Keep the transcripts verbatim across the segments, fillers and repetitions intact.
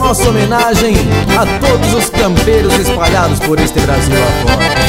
nossa homenagem a todos os campeiros espalhados por este Brasil afora.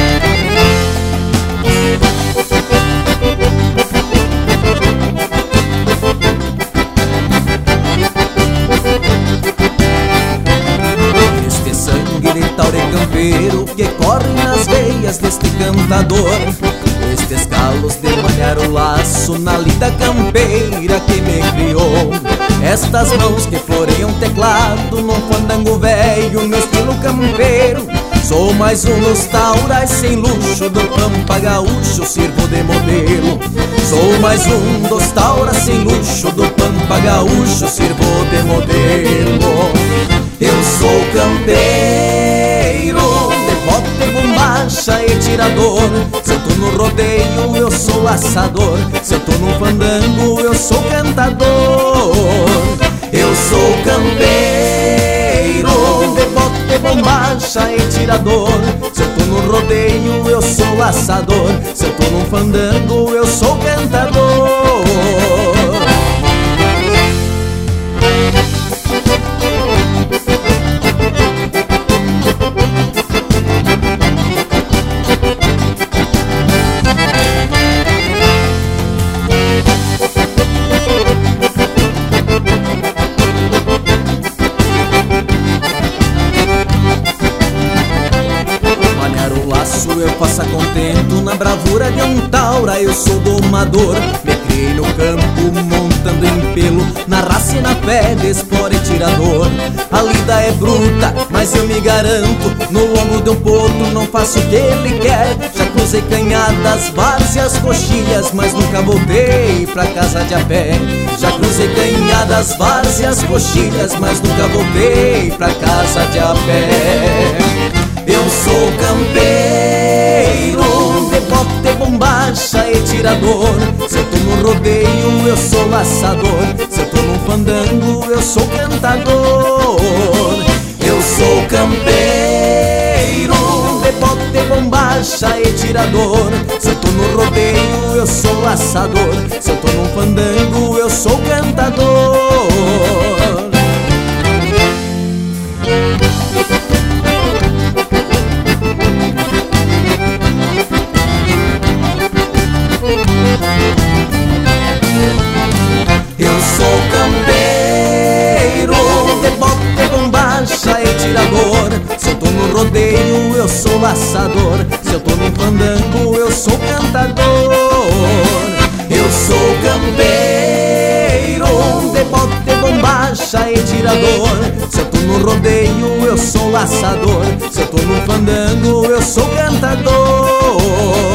Este sangue de taure campeiro que corre nas veias deste cantador, estes galos de malhar o laço na lida campeira que me criou, estas mãos que floreiam teclado num fandango velho no estilo campeiro. Sou mais um dos taurais sem luxo do pampa gaúcho, sirvo de modelo. Sou mais um dos tauras sem luxo do pampa gaúcho, sirvo de modelo. Eu sou campeiro, devoto, bombacha e tirador. Se eu tô no rodeio, eu sou laçador. Se eu tô no fandango, eu sou cantador. Eu sou campeiro, devoto, bombacha e tirador. Se eu tô no rodeio, eu sou laçador. Se eu tô no fandango, eu sou cantador. Eu faço contento na bravura de um taura, eu sou domador. Me criei no campo montando em pelo, na raça e na fé de espora e tirador. A lida é bruta, mas eu me garanto, no lombo de um potro não faço o que ele quer. Já cruzei canhadas, várzeas, coxilhas, mas nunca voltei pra casa de a pé. Já cruzei canhadas, várzeas, coxilhas, mas nunca voltei pra casa de a pé. Eu sou campeiro, devoto, bombacha e tirador. Se eu tô no rodeio, eu sou laçador. Se eu tô no fandango, eu sou cantador. Eu sou campeiro, devoto, bombacha e tirador. Se eu tô no rodeio, eu sou laçador. Se eu tô no fandango, eu sou cantador. Eu sou campeiro, devoto, bombacha e tirador. Se eu tô no rodeio, eu sou laçador. Se eu tô no fandango, eu sou cantador. Eu sou campeiro, devoto, bombacha e tirador. Se eu tô no rodeio, eu sou laçador. Se eu tô no fandango, eu sou cantador.